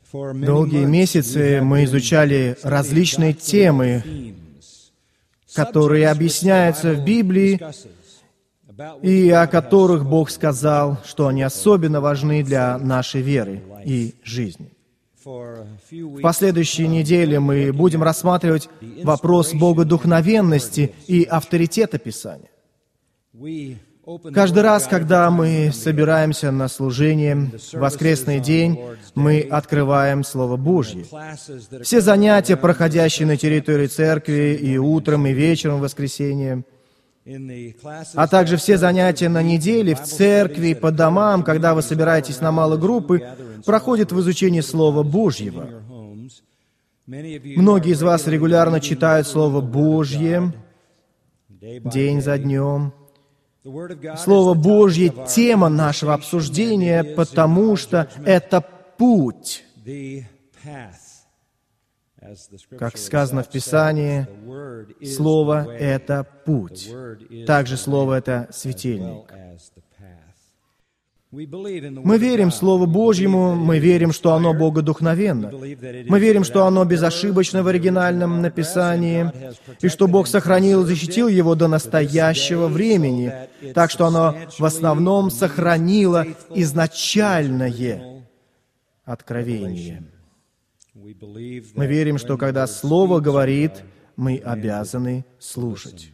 Долгие месяцы мы изучали различные темы, которые объясняются в Библии, и о которых Бог сказал, что они особенно важны для нашей веры и жизни. В последующие недели мы будем рассматривать вопрос богодухновенности и авторитета Писания. Каждый раз, когда мы собираемся на служение в воскресный день, мы открываем Слово Божье. Все занятия, проходящие на территории церкви и утром, и вечером в воскресенье, а также все занятия на неделе в церкви, по домам, когда вы собираетесь на малые группы, проходят в изучении Слова Божьего. Многие из вас регулярно читают Слово Божье день за днем. Слово Божье — тема нашего обсуждения, потому что это путь. Как сказано в Писании, Слово — это путь. Также Слово — это светильник. Мы верим в Слово Божьему, мы верим, что оно богодухновенно. Мы верим, что оно безошибочно в оригинальном написании, и что Бог сохранил и защитил его до настоящего времени, так что оно в основном сохранило изначальное откровение. Мы верим, что когда Слово говорит, мы обязаны слушать.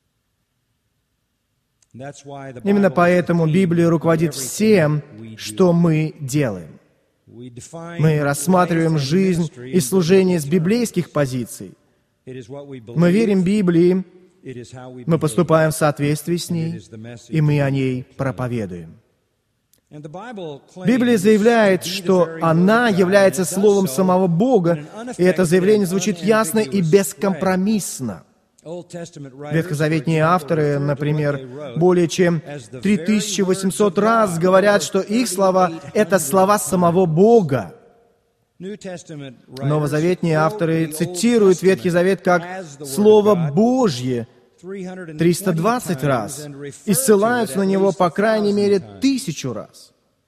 Именно поэтому Библия руководит всем, что мы делаем. Мы рассматриваем жизнь и служение с библейских позиций. Мы верим Библии, мы поступаем в соответствии с ней, и мы о ней проповедуем. Библия заявляет, что она является Словом самого Бога, и это заявление звучит ясно и бескомпромиссно. Ветхозаветные авторы, например, более чем 3800 раз говорят, что их слова — это слова самого Бога. Новозаветные авторы цитируют Ветхий Завет как «Слово Божье» 320 раз и ссылаются на него по крайней мере 1000 раз.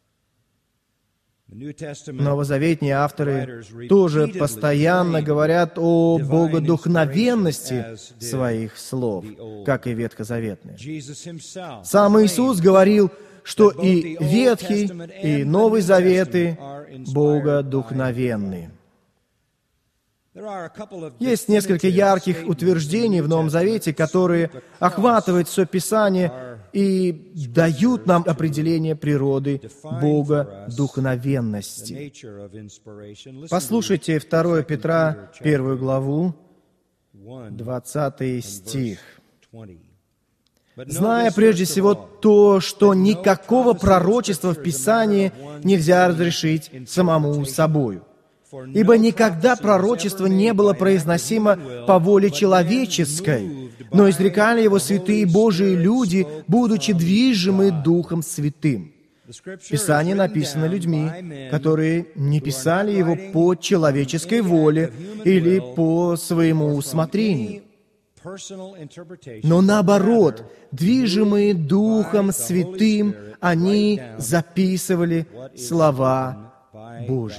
Новозаветные авторы тоже постоянно говорят о богодухновенности своих слов, как и ветхозаветные. Сам Иисус говорил, что и Ветхий, и Новый Заветы богодухновенны. Есть несколько ярких утверждений в Новом Завете, которые охватывают все Писание и дают нам определение природы богодухновенности. Послушайте 2 Петра, 1 главу, 20 стих. «Зная прежде всего то, что никакого пророчества в Писании нельзя разрешить самому собою. Ибо никогда пророчество не было произносимо по воле человеческой, но изрекали его святые Божии люди, будучи движимы Духом Святым». Писание написано людьми, которые не писали его по человеческой воле или по своему усмотрению. Но наоборот, движимые Духом Святым, они записывали слова Божьи.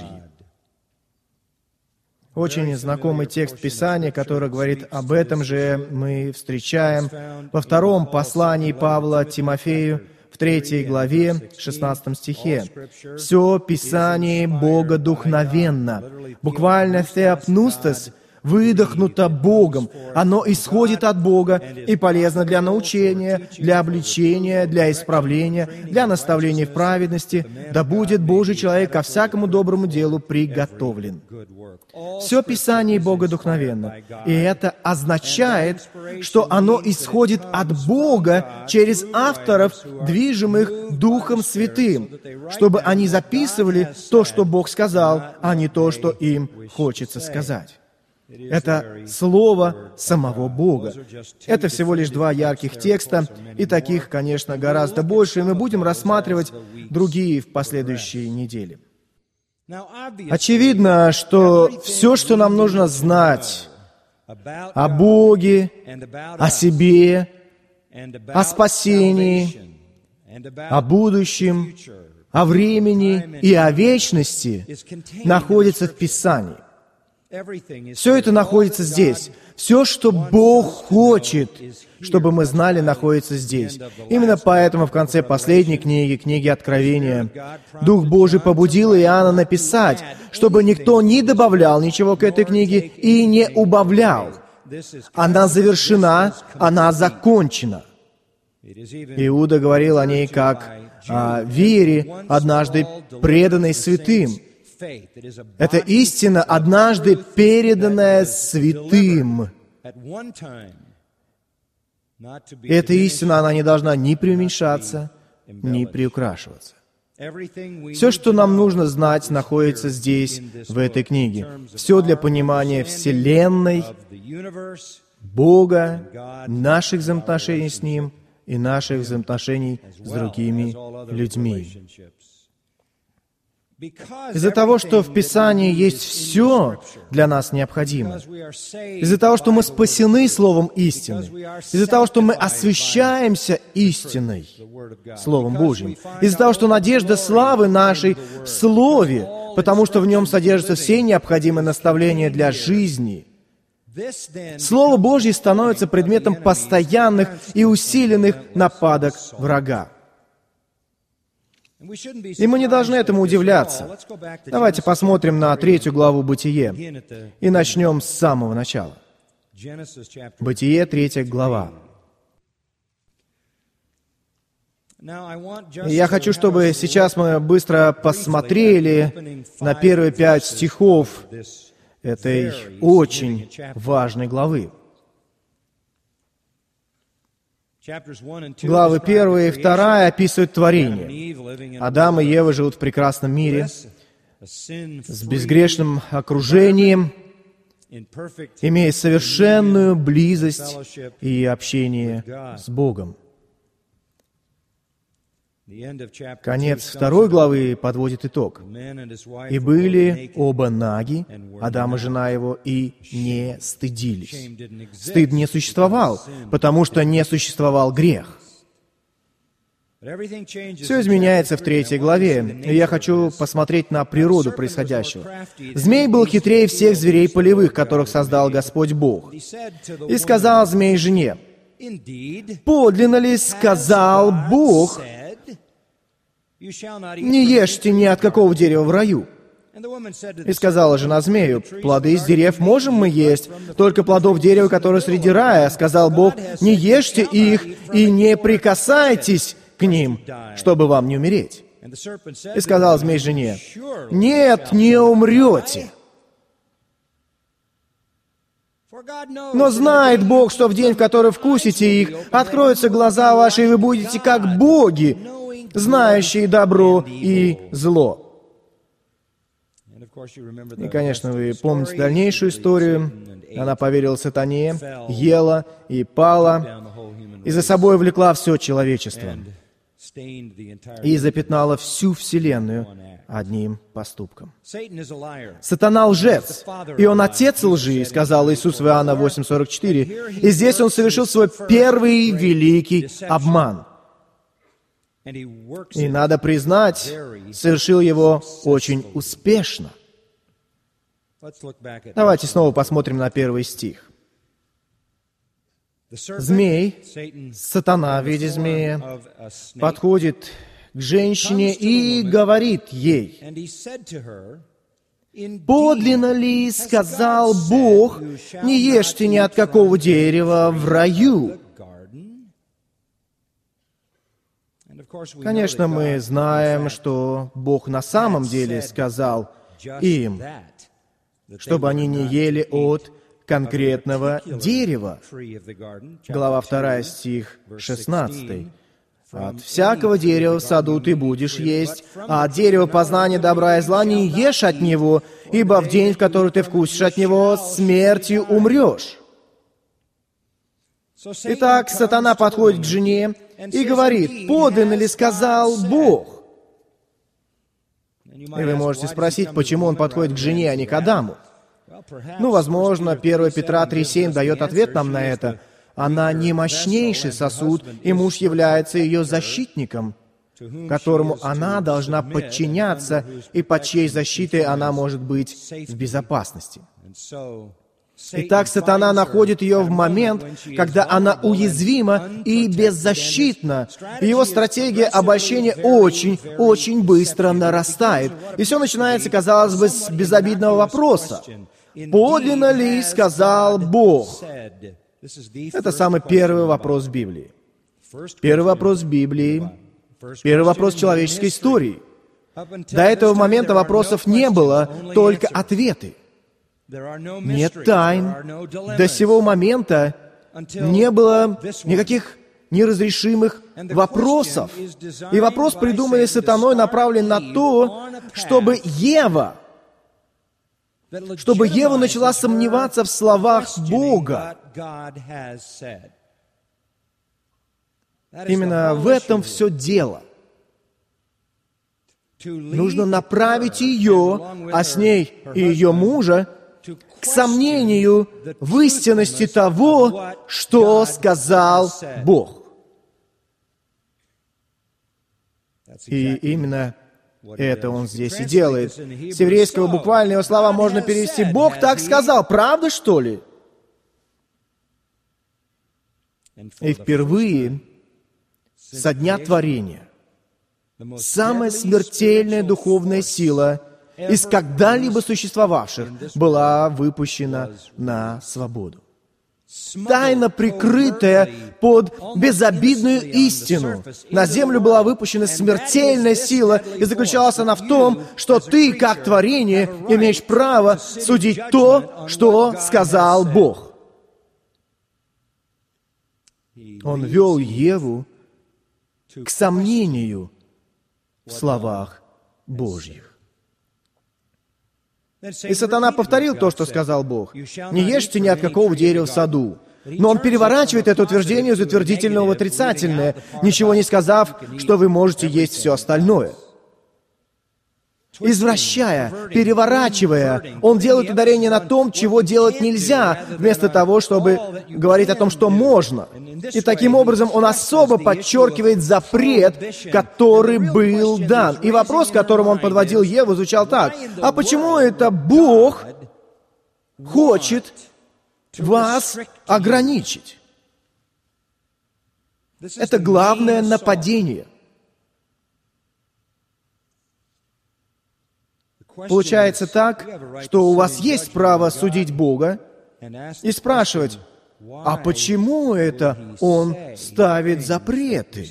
Очень знакомый текст Писания, который говорит об этом же, мы встречаем во втором послании Павла Тимофею, в 3 главе, 16 стихе. «Все Писание богодухновенно». Буквально «theopneustos», выдохнуто Богом. Оно исходит от Бога и полезно для научения, для обличения, для исправления, для наставления в праведности. Да будет Божий человек ко всякому доброму делу приготовлен. Все Писание богодухновенно. И это означает, что оно исходит от Бога через авторов, движимых Духом Святым, чтобы они записывали то, что Бог сказал, а не то, что им хочется сказать. Это Слово самого Бога. Это всего лишь 2 ярких текста, и таких, конечно, гораздо больше, и мы будем рассматривать другие в последующие недели. Очевидно, что все, что нам нужно знать о Боге, о себе, о спасении, о будущем, о времени и о вечности находится в Писании. Все это находится здесь. Все, что Бог хочет, чтобы мы знали, находится здесь. Именно поэтому в конце последней книги, книги Откровения, Дух Божий побудил Иоанна написать, чтобы никто не добавлял ничего к этой книге и не убавлял. Она завершена, она закончена. Иуда говорил о ней как о вере, однажды преданной святым. Это истина, однажды переданная святым. И эта истина, она не должна ни преуменьшаться, ни приукрашиваться. Все, что нам нужно знать, находится здесь, в этой книге. Все для понимания Вселенной, Бога, наших взаимоотношений с Ним и наших взаимоотношений с другими людьми. Из-за того, что в Писании есть все для нас необходимое, из-за того, что мы спасены Словом истины, из-за того, что мы освящаемся истиной, Словом Божьим, из-за того, что надежда славы нашей в Слове, потому что в нем содержатся все необходимые наставления для жизни, Слово Божье становится предметом постоянных и усиленных нападок врага. И мы не должны этому удивляться. Давайте посмотрим на 3 главу Бытие и начнем с самого начала. Бытие, 3 глава. Я хочу, чтобы сейчас мы быстро посмотрели на первые 5 стихов этой очень важной главы. Главы 1 и 2 описывают творение. Адам и Ева живут в прекрасном мире, с безгрешным окружением, имея совершенную близость и общение с Богом. Конец 2 главы подводит итог. «И были оба наги, Адам и жена его, и не стыдились». Стыд не существовал, потому что не существовал грех. Все изменяется в 3 главе, и я хочу посмотреть на природу происходящего. «Змей был хитрее всех зверей полевых, которых создал Господь Бог. И сказал змей жене: подлинно ли сказал Бог, не ешьте ни от какого дерева в раю? И сказала жена змею: плоды из дерев можем мы есть, только плодов дерева, которое среди рая, сказал Бог, не ешьте их и не прикасайтесь к ним, чтобы вам не умереть. И сказал змей жене: нет, не умрете. Но знает Бог, что в день, в который вкусите их, откроются глаза ваши, и вы будете как боги, знающие добро и зло». И, конечно, вы помните дальнейшую историю. Она поверила сатане, ела и пала, и за собой влекла все человечество, и запятнала всю вселенную одним поступком. Сатана лжец, и он отец лжи, сказал Иисус в Иоанна 8:44, и здесь он совершил свой первый великий обман. И, надо признать, совершил его очень успешно. Давайте снова посмотрим на 1 стих. Змей, сатана в виде змея, подходит к женщине и говорит ей: подлинно ли сказал Бог, не ешьте ни от какого дерева в раю? Конечно, мы знаем, что Бог на самом деле сказал им, чтобы они не ели от конкретного дерева. Глава 2, стих 16. «От всякого дерева в саду ты будешь есть, а от дерева познания добра и зла не ешь от него, ибо в день, в который ты вкусишь от него, смертью умрешь». Итак, сатана подходит к жене и говорит: подлинно ли сказал Бог? И вы можете спросить, почему он подходит к жене, а не к Адаму? Возможно, 1 Петра 3:7 дает ответ нам на это. Она не мощнейший сосуд, и муж является ее защитником. которому она должна подчиняться и под чьей защитой она может быть в безопасности. Итак, сатана находит ее в момент, когда она уязвима и беззащитна. И его стратегия обольщения очень быстро нарастает. И все начинается, казалось бы, с безобидного вопроса. «Подлинно ли сказал Бог?» Это самый первый вопрос в Библии. Первый вопрос в Библии, первый вопрос человеческой истории. До этого момента вопросов не было, только ответы. Нет тайн. До сего момента не было никаких неразрешимых вопросов. И вопрос, придуманный сатаной, направлен на то, чтобы Ева начала сомневаться в словах Бога. Именно в этом все дело. Нужно направить ее, а с ней и ее мужа, к сомнению в истинности того, что сказал Бог. И именно это он здесь и делает. С еврейского буквально его слова можно перевести: «Бог так сказал». Правда, что ли? И впервые со дня творения самая смертельная духовная сила из когда-либо существовавших была выпущена на свободу. Тайно прикрытая под безобидную истину. На землю была выпущена смертельная сила, и заключалась она в том, что ты, как творение, имеешь право судить то, что сказал Бог. Он вел Еву к сомнению в словах Божьих. И сатана повторил то, что сказал Бог: «Не ешьте ни от какого дерева в саду». Но он переворачивает это утверждение из утвердительного в отрицательное, ничего не сказав, что вы можете есть все остальное. Извращая, переворачивая, он делает ударение на том, чего делать нельзя, вместо того, чтобы говорить о том, что можно. И таким образом он особо подчеркивает запрет, который был дан. И вопрос, к которому он подводил Еву, звучал так: «А почему это Бог хочет вас ограничить?» Это главное нападение. Получается так, что у вас есть право судить Бога и спрашивать: а почему это Он ставит запреты?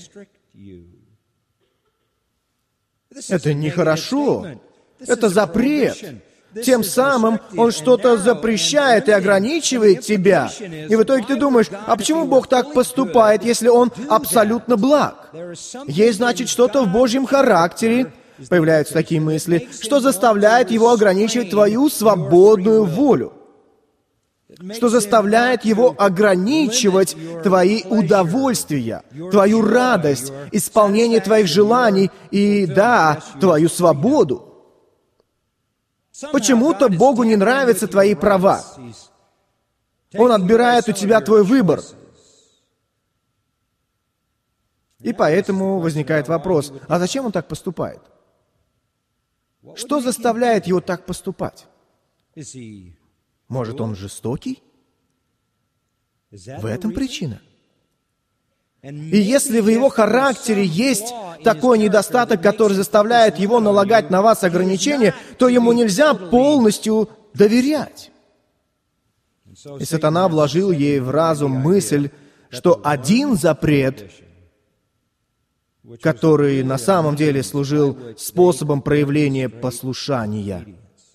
Это нехорошо. Это запрет. Тем самым Он что-то запрещает и ограничивает тебя. И в итоге ты думаешь: а почему Бог так поступает, если Он абсолютно благ? Есть, значит, что-то в Божьем характере, появляются такие мысли, что заставляет Его ограничивать твою свободную волю, что заставляет Его ограничивать твои удовольствия, твою радость, исполнение твоих желаний и, да, твою свободу. Почему-то Богу не нравятся твои права. Он отбирает у тебя твой выбор. И поэтому возникает вопрос: а зачем Он так поступает? Что заставляет Его так поступать? Может, Он жестокий? В этом причина. И если в Его характере есть такой недостаток, который заставляет Его налагать на вас ограничения, то Ему нельзя полностью доверять. И сатана вложил ей в разум мысль, что один запрет, который на самом деле служил способом проявления послушания,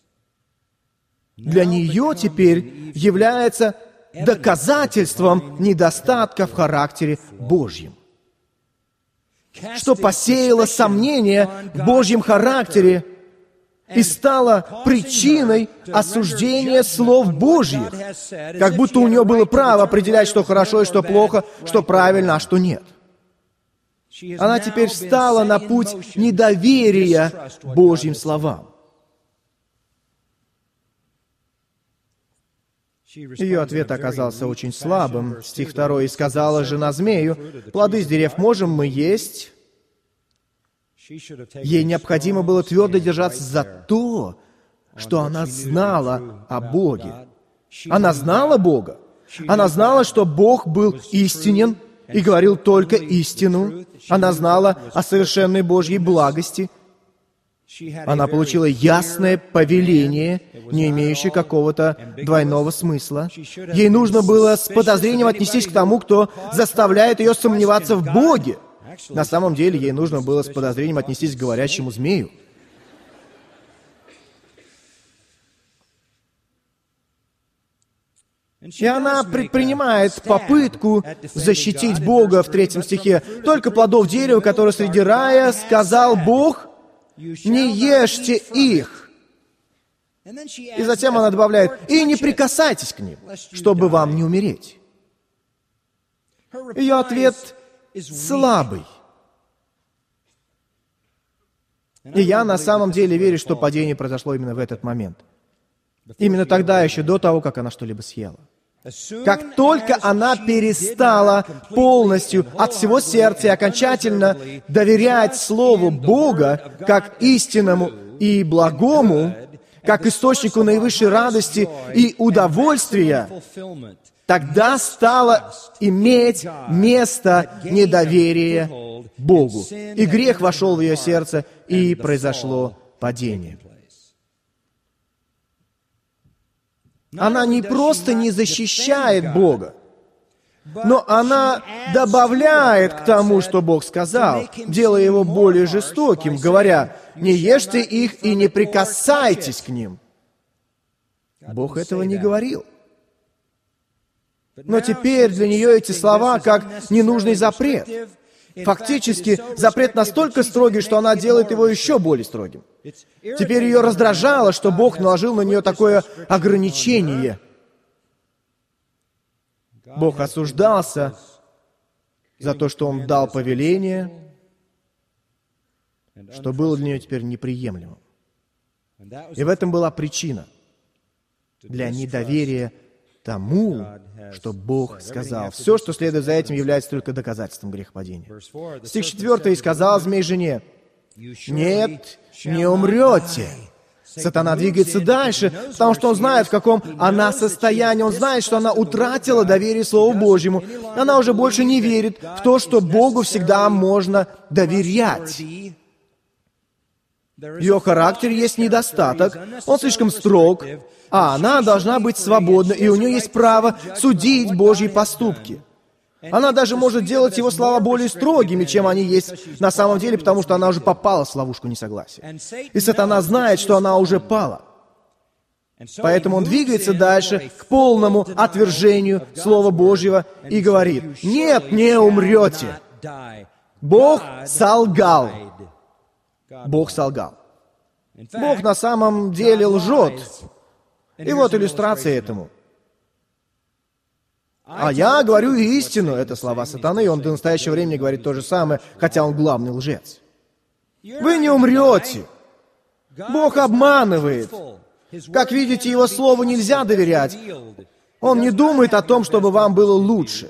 для нее теперь является доказательством недостатка в характере Божьем, что посеяло сомнение в Божьем характере и стало причиной осуждения слов Божьих, как будто у нее было право определять, что хорошо и что плохо, что правильно, а что нет. Она теперь встала на путь недоверия Божьим словам. Ее ответ оказался очень слабым. Стих 2. «И сказала жена змею: плоды с дерев можем мы есть, Ей необходимо было твердо держаться за то, что она знала о Боге. Она знала Бога. Она знала, что Бог был истинен и говорил только истину. Она знала о совершенной Божьей благости. Она получила ясное повеление, не имеющее какого-то двойного смысла. Ей нужно было с подозрением отнестись к тому, кто заставляет ее сомневаться в Боге. На самом деле, ей нужно было с подозрением отнестись к говорящему змею. И она предпринимает попытку защитить Бога в 3 стихе. «Только плодов дерева, которое среди рая, сказал Бог, не ешьте их». И затем она добавляет, «и не прикасайтесь к ним, чтобы вам не умереть». Ее ответ слабый. И я на самом деле верю, что падение произошло именно в этот момент. Именно тогда, еще до того, как она что-либо съела. Как только она перестала полностью от всего сердца и окончательно доверять Слову Бога как истинному и благому, как источнику наивысшей радости и удовольствия, тогда стало иметь место недоверие Богу. И грех вошел в ее сердце, и произошло падение. Она не просто не защищает Бога, но она добавляет к тому, что Бог сказал, делая его более жестоким, говоря, «Не ешьте их и не прикасайтесь к ним». Бог этого не говорил. Но теперь для нее эти слова как ненужный запрет. Фактически, запрет настолько строгий, что она делает его еще более строгим. Теперь ее раздражало, что Бог наложил на нее такое ограничение. Бог осуждался за то, что Он дал повеление, что было для нее теперь неприемлемым. И в этом была причина для недоверия тому, что Бог сказал. Все, что следует за этим, является только доказательством грехопадения. Стих 4. «И сказал змей жене, нет, не умрете». Сатана двигается дальше, потому что он знает, в каком она состоянии. Он знает, что она утратила доверие Слову Божьему. Она уже больше не верит в то, что Богу всегда можно доверять. В ее характере есть недостаток, он слишком строг, а она должна быть свободна, и у нее есть право судить Божьи поступки. Она даже может делать его слова более строгими, чем они есть на самом деле, потому что она уже попала в ловушку несогласия. И сатана знает, что она уже пала. Поэтому он двигается дальше к полному отвержению Слова Божьего и говорит, «Нет, не умрете». Бог солгал. Бог солгал. Бог на самом деле лжет. И вот иллюстрация этому. «А я говорю истину». Это слова сатаны, и он до настоящего времени говорит то же самое, хотя он главный лжец. Вы не умрете. Бог обманывает. Как видите, Его Слову нельзя доверять. Он не думает о том, чтобы вам было лучше.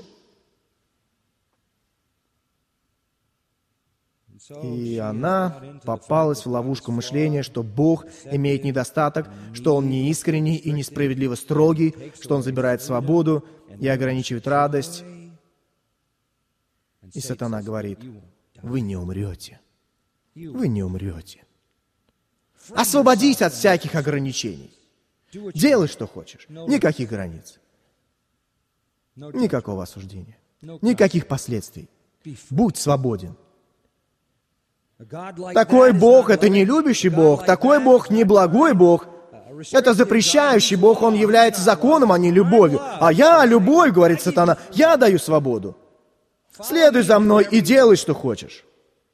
И она попалась в ловушку мышления, что Бог имеет недостаток, что Он неискренний и несправедливо строгий, что Он забирает свободу и ограничивает радость. И сатана говорит, вы не умрете. Вы не умрете. Освободись от всяких ограничений. Делай, что хочешь. Никаких границ. Никакого осуждения. Никаких последствий. Будь свободен. Такой Бог — это не любящий Бог, такой Бог — не благой Бог, это запрещающий Бог, Он является законом, а не любовью. А я любовь, говорит сатана, я даю свободу. Следуй за мной и делай, что хочешь.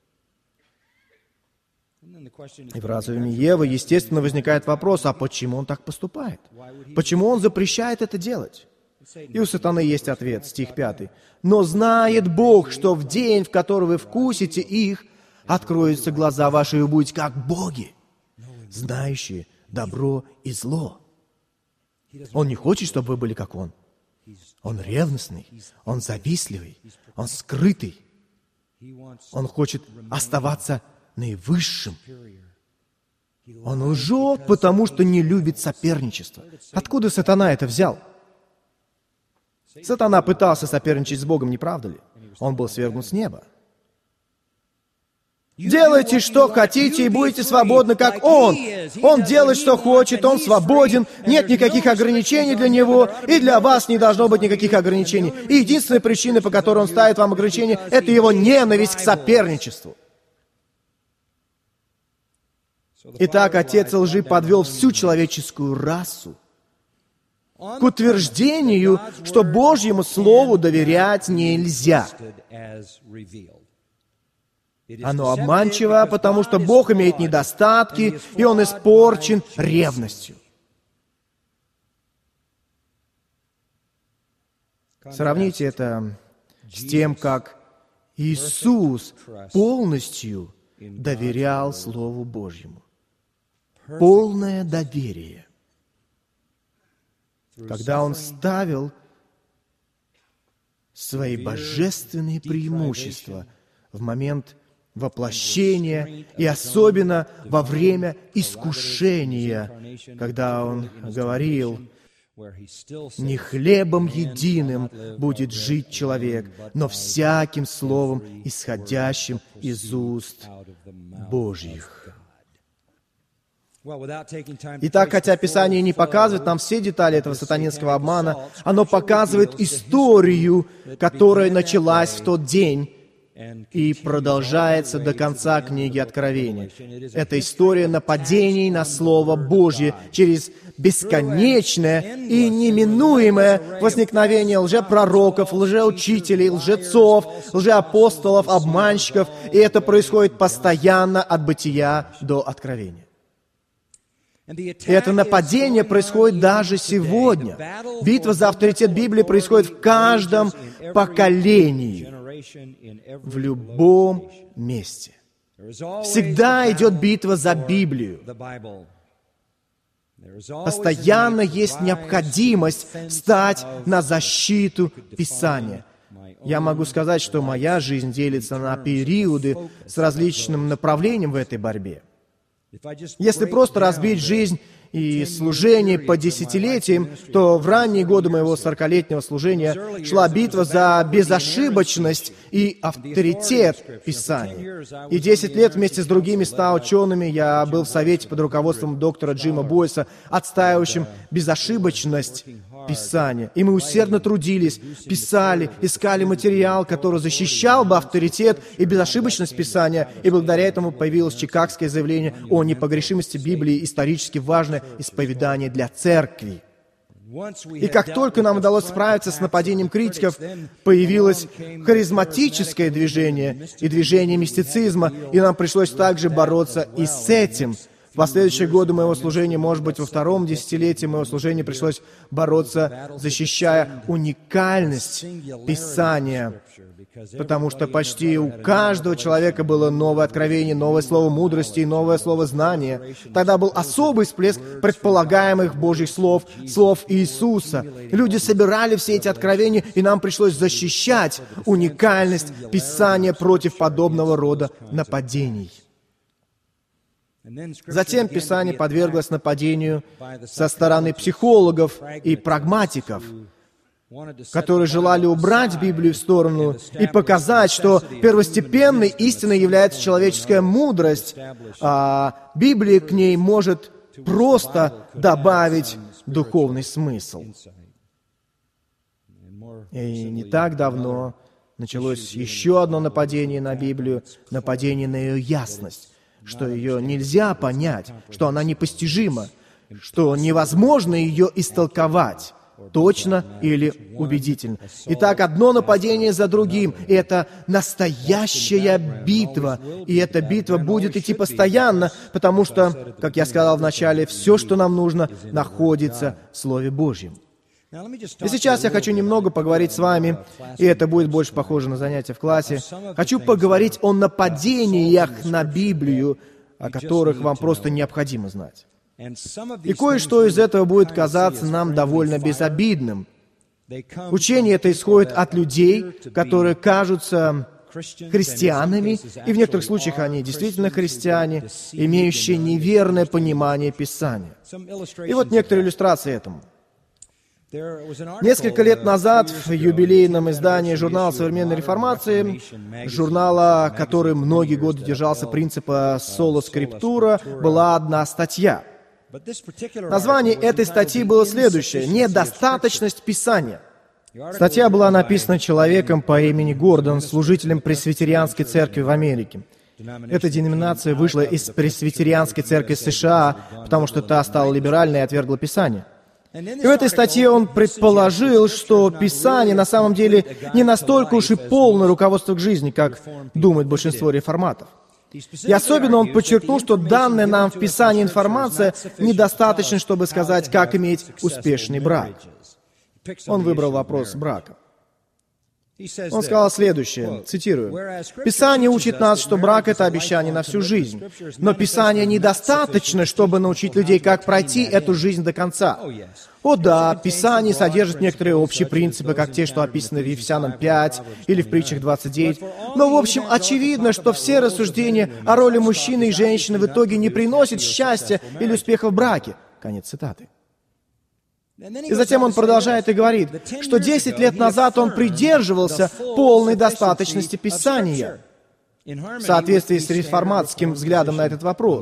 И в разуме Евы, естественно, возникает вопрос, а почему он так поступает? Почему он запрещает это делать? И у сатаны есть ответ, стих 5. «Но знает Бог, что в день, в который вы вкусите их, откроются глаза ваши, и вы будете как боги, знающие добро и зло». Он не хочет, чтобы вы были как Он. Он ревностный, Он завистливый, Он скрытый. Он хочет оставаться наивысшим. Он лжет, потому что не любит соперничество. Откуда сатана это взял? Сатана пытался соперничать с Богом, не правда ли? Он был свергнут с неба. Делайте, что хотите, и будете свободны, как Он. Он делает, что хочет, Он свободен, нет никаких ограничений для Него, и для вас не должно быть никаких ограничений. И единственная причина, по которой Он ставит вам ограничения, это Его ненависть к соперничеству. Итак, отец лжи подвел всю человеческую расу к утверждению, что Божьему Слову доверять нельзя. Оно обманчиво, потому что Бог имеет недостатки, и Он испорчен ревностью. Сравните это с тем, как Иисус полностью доверял Слову Божьему. Полное доверие. Когда Он ставил свои божественные преимущества в момент воплощения и особенно во время искушения, когда Он говорил: «Не хлебом единым будет жить человек, но всяким словом, исходящим из уст Божьих». Итак, хотя Писание не показывает нам все детали этого сатанинского обмана, оно показывает историю, которая началась в тот день и продолжается до конца книги Откровения. Это история нападений на Слово Божье через бесконечное и неминуемое возникновение лжепророков, лжеучителей, лжецов, лжеапостолов, обманщиков, и это происходит постоянно от Бытия до Откровения. И это нападение происходит даже сегодня. Битва за авторитет Библии происходит в каждом поколении, в любом месте. Всегда идет битва за Библию. Постоянно есть необходимость стать на защиту Писания. Я могу сказать, что моя жизнь делится на периоды с различным направлением в этой борьбе. Если просто разбить жизнь и служение по десятилетиям, то в ранние годы моего 40-летнего служения шла битва за безошибочность и авторитет Писания. И 10 лет вместе с другими 100 учеными я был в совете под руководством доктора Джима Бойса, отстаивающим безошибочность Писания. И мы усердно трудились, писали, искали материал, который защищал бы авторитет и безошибочность Писания, и благодаря этому появилось Чикагское заявление о непогрешимости Библии, исторически важное исповедание для церкви. И как только нам удалось справиться с нападением критиков, появилось харизматическое движение и движение мистицизма, и нам пришлось также бороться и с этим. В последующие годы моего служения, может быть, во втором десятилетии моего служения пришлось бороться, защищая уникальность Писания, потому что почти у каждого человека было новое откровение, новое слово мудрости и новое слово знания. Тогда был особый всплеск предполагаемых Божьих слов, слов Иисуса. Люди собирали все эти откровения, и нам пришлось защищать уникальность Писания против подобного рода нападений. Затем Писание подверглось нападению со стороны психологов и прагматиков, которые желали убрать Библию в сторону и показать, что первостепенной истиной является человеческая мудрость, а Библия к ней может просто добавить духовный смысл. И не так давно началось еще одно нападение на Библию, нападение на ее ясность, что ее нельзя понять, что она непостижима, что невозможно ее истолковать точно или убедительно. Итак, одно нападение за другим, и это настоящая битва, и эта битва будет идти постоянно, потому что, как я сказал в начале, все, что нам нужно, находится в Слове Божьем. И сейчас я хочу немного поговорить с вами, и это будет больше похоже на занятие в классе. Хочу поговорить о нападениях на Библию, о которых вам просто необходимо знать. И кое-что из этого будет казаться нам довольно безобидным. Учение это исходит от людей, которые кажутся христианами, и в некоторых случаях они действительно христиане, имеющие неверное понимание Писания. И вот некоторые иллюстрации этому. Несколько лет назад в юбилейном издании журнала «Современной реформации», журнала, который многие годы держался принципа «соло скриптура», была одна статья. Название этой статьи было следующее: «Недостаточность Писания». Статья была написана человеком по имени Гордон, служителем Пресвитерианской церкви в Америке. Эта деноминация вышла из Пресвитерианской церкви США, потому что та стала либеральной и отвергла Писание. И в этой статье он предположил, что Писание на самом деле не настолько уж и полное руководство к жизни, как думает большинство реформатов. И особенно он подчеркнул, что данная нам в Писании информация недостаточна, чтобы сказать, как иметь успешный брак. Он выбрал вопрос брака. Он сказал следующее, цитирую: «Писание учит нас, что брак — это обещание на всю жизнь. Но Писание недостаточно, чтобы научить людей, как пройти эту жизнь до конца. О да, Писание содержит некоторые общие принципы, как те, что описаны в Ефесянам 5 или в Притчах 29. Но, в общем, очевидно, что все рассуждения о роли мужчины и женщины в итоге не приносят счастья или успеха в браке». Конец цитаты. И затем он продолжает и говорит, что 10 лет назад он придерживался полной достаточности Писания в соответствии с реформатским взглядом на этот вопрос.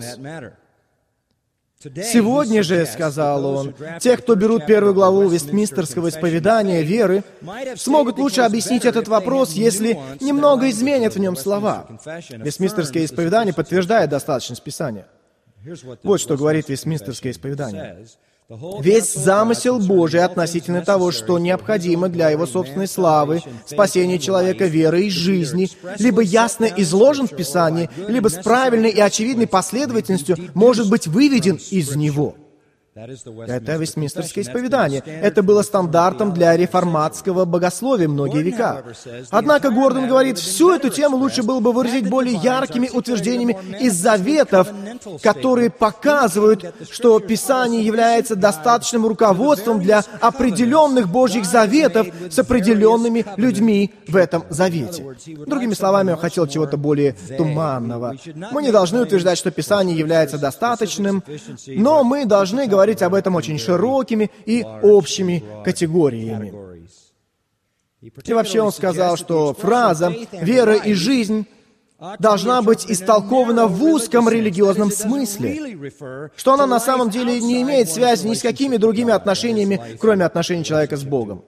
«Сегодня же, — сказал он, — те, кто берут первую главу Вестминстерского исповедания веры, смогут лучше объяснить этот вопрос, если немного изменят в нем слова. Вестминстерское исповедание подтверждает достаточность Писания». Вот что говорит Вестминстерское исповедание. «Весь замысел Божий относительно того, что необходимо для его собственной славы, спасения человека верой и жизни, либо ясно изложен в Писании, либо с правильной и очевидной последовательностью может быть выведен из него». Это Вестминстерское исповедание. Это было стандартом для реформатского богословия многие века. Однако Гордон говорит, всю эту тему лучше было бы выразить более яркими утверждениями из заветов, которые показывают, что Писание является достаточным руководством для определенных Божьих заветов с определенными людьми в этом завете. Другими словами, он хотел чего-то более туманного. Мы не должны утверждать, что Писание является достаточным, но мы должны говорить об этом очень широкими и общими категориями. И вообще он сказал, что фраза «вера и жизнь» должна быть истолкована в узком религиозном смысле, что она на самом деле не имеет связи ни с какими другими отношениями, кроме отношений человека с Богом.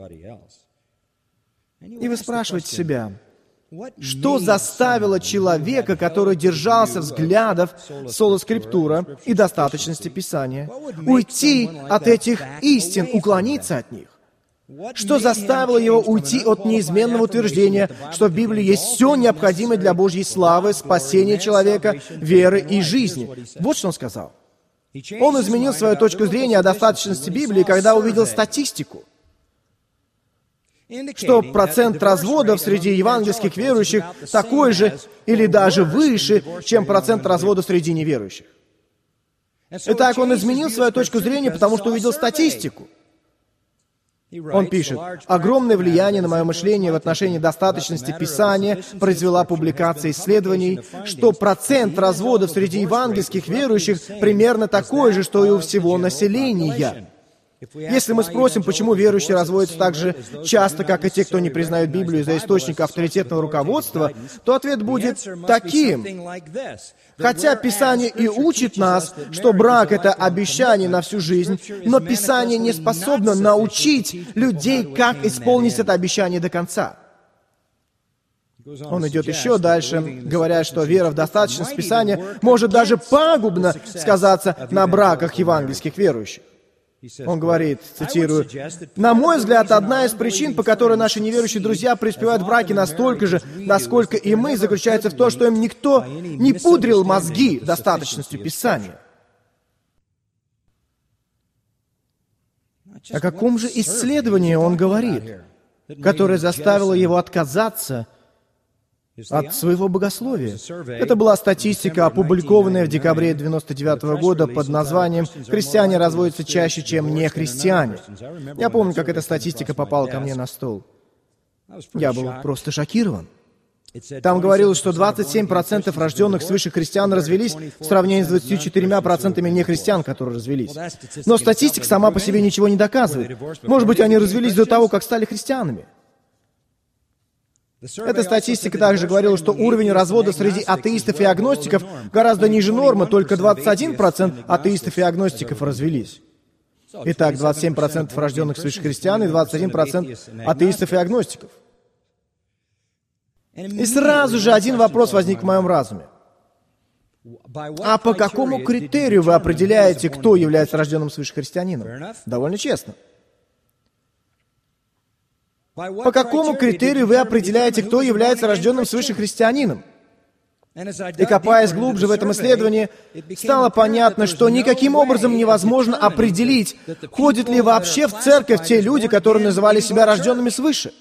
И вы спрашиваете себя, что заставило человека, который держался взглядов соло скриптура и достаточности Писания, уйти от этих истин, уклониться от них? Что заставило его уйти от неизменного утверждения, что в Библии есть все необходимое для Божьей славы, спасения человека, веры и жизни? Вот что он сказал. Он изменил свою точку зрения о достаточности Библии, когда увидел статистику, что процент разводов среди евангельских верующих такой же или даже выше, чем процент разводов среди неверующих. Итак, он изменил свою точку зрения, потому что увидел статистику. Он пишет, «Огромное влияние на мое мышление в отношении достаточности Писания произвела публикация исследований, что процент разводов среди евангельских верующих примерно такой же, что и у всего населения». Если мы спросим, почему верующие разводятся так же часто, как и те, кто не признают Библию за источник авторитетного руководства, то ответ будет таким. Хотя Писание и учит нас, что брак — это обещание на всю жизнь, но Писание не способно научить людей, как исполнить это обещание до конца. Он идет еще дальше, говоря, что вера в достаточность Писания может даже пагубно сказаться на браках евангельских верующих. Он говорит, цитирую, «На мой взгляд, одна из причин, по которой наши неверующие друзья преуспевают в браке настолько же, насколько и мы, заключается в том, что им никто не пудрил мозги достаточностью Писания». О каком же исследовании он говорит, которое заставило его отказаться от своего богословия? Это была статистика, опубликованная в декабре 1999 года под названием «Христиане разводятся чаще, чем нехристиане». Я помню, как эта статистика попала ко мне на стол. Я был просто шокирован. Там говорилось, что 27% рожденных свыше христиан развелись в сравнении с 24% нехристиан, которые развелись. Но статистика сама по себе ничего не доказывает. Может быть, они развелись до того, как стали христианами. Эта статистика также говорила, что уровень развода среди атеистов и агностиков гораздо ниже нормы, только 21% атеистов и агностиков развелись. Итак, 27% рожденных свыше христиан и 21% атеистов и агностиков. И сразу же один вопрос возник в моем разуме. А по какому критерию вы определяете, кто является рожденным свыше христианином? Довольно честно. По какому критерию вы определяете, кто является рожденным свыше христианином? И копаясь глубже в этом исследовании, стало понятно, что никаким образом невозможно определить, ходят ли вообще в церковь те люди, которые называли себя рожденными свыше.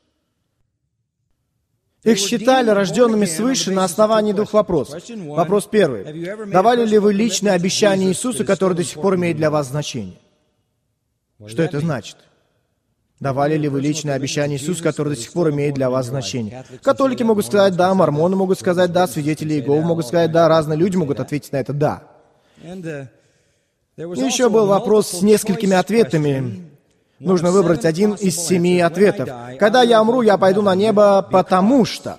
Их считали рожденными свыше на основании двух вопросов. Вопрос первый. Давали ли вы личное обещание Иисуса, которое до сих пор имеет для вас значение? Что это значит? Давали ли вы личное обещание Иисуса, которое до сих пор имеет для вас значение? Католики могут сказать «да», мормоны могут сказать «да», свидетели Иеговы могут сказать «да», разные люди могут ответить на это «да». И еще был вопрос с несколькими ответами. Нужно выбрать один из 7 ответов. Когда я умру, я пойду на небо, потому что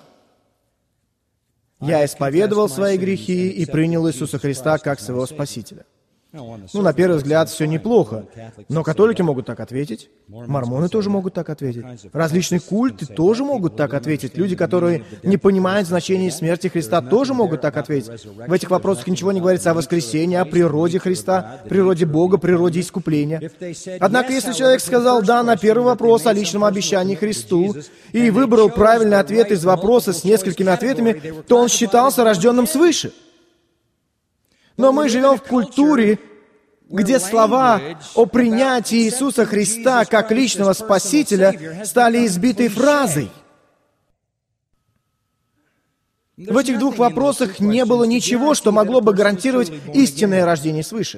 я исповедовал свои грехи и принял Иисуса Христа как своего Спасителя. На первый взгляд, все неплохо. Но католики могут так ответить, мормоны тоже могут так ответить, различные культы тоже могут так ответить, люди, которые не понимают значения смерти Христа, тоже могут так ответить. В этих вопросах ничего не говорится о воскресении, о природе Христа, природе Бога, природе искупления. Однако, если человек сказал «да» на первый вопрос о личном обещании Христу и выбрал правильный ответ из вопроса с несколькими ответами, то он считался рожденным свыше. Но мы живем в культуре, где слова о принятии Иисуса Христа как личного Спасителя стали избитой фразой. В этих двух вопросах не было ничего, что могло бы гарантировать истинное рождение свыше.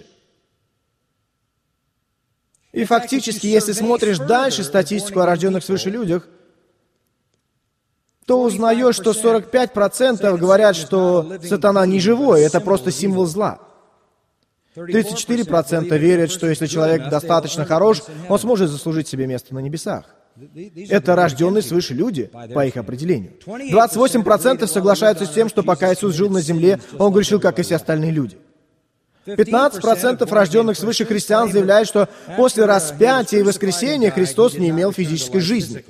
И фактически, если смотришь дальше статистику о рожденных свыше людях, то узнаешь, что 45% говорят, что сатана не живой, это просто символ зла. 34% верят, что если человек достаточно хорош, он сможет заслужить себе место на небесах. Это рожденные свыше люди, по их определению. 28% соглашаются с тем, что пока Иисус жил на земле, Он грешил, как и все остальные люди. 15% рожденных свыше христиан заявляют, что после распятия и воскресения Христос не имел физической жизни.